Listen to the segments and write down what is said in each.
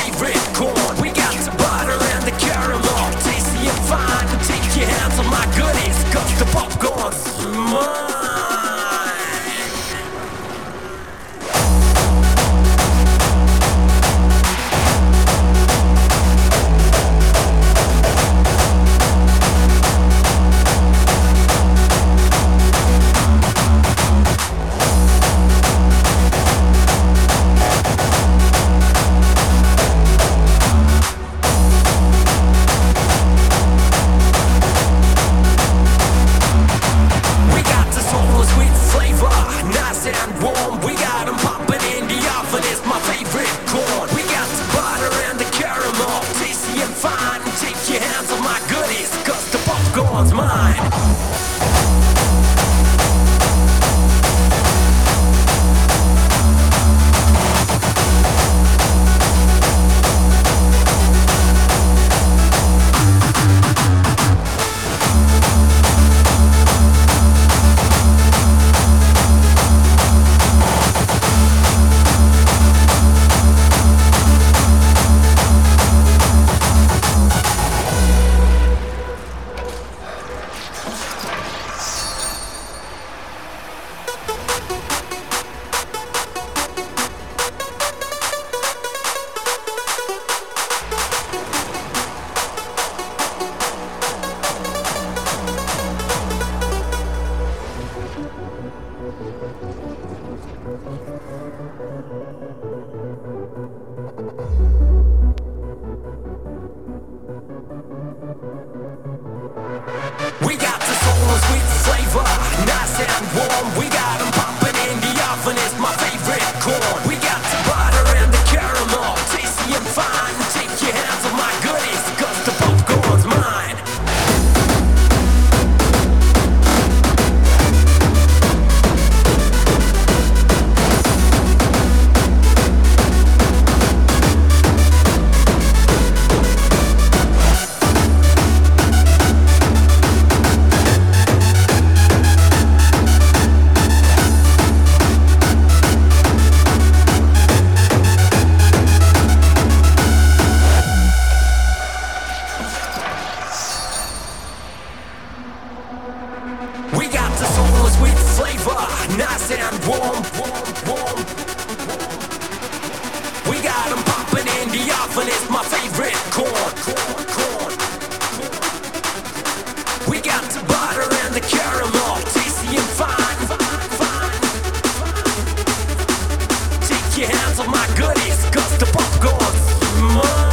favorite corn. We got the butter and the caramel, tasty and fine. Take your hands on my goodies, 'cause the popcorn's mine. Popcorn's mine. We got the soul sweet flavor, nice and warm. We got 'em popping in the oven, it's my favorite corn. We got the butter and the caramel, tasty and fine. Take your hands on my goodies, 'cause the popcorn's mine. We got the soul sweet flavor, nice and warm. We got 'em popping in the oven, it's my favorite corn. We got the butter and the caramel, tasty and fine. Take your hands on my goodies, 'cause the popcorn's mine.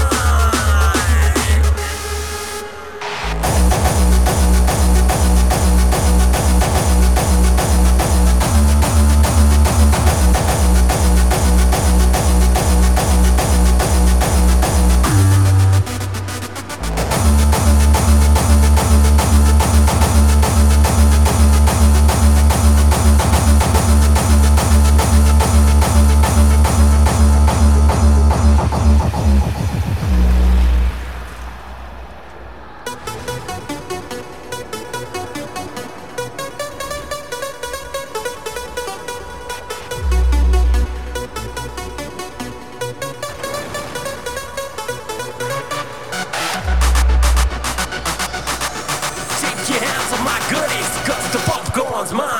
Take your hands on my goodies, 'cause the popcorn's mine.